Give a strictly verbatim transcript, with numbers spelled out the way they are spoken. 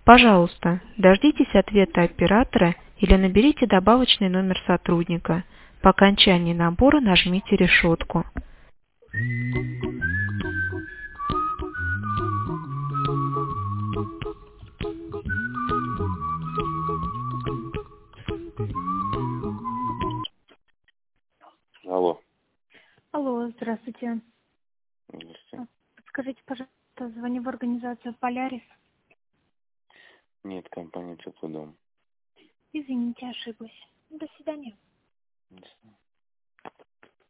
Пожалуйста, дождитесь ответа оператора или наберите добавочный номер сотрудника. По окончании набора нажмите решетку. Алло. Алло, здравствуйте. Здравствуйте. Подскажите, пожалуйста, звоню в организацию «Полярис». Нет, компания «Теплый дом». Извините, ошиблась. До свидания. До свидания.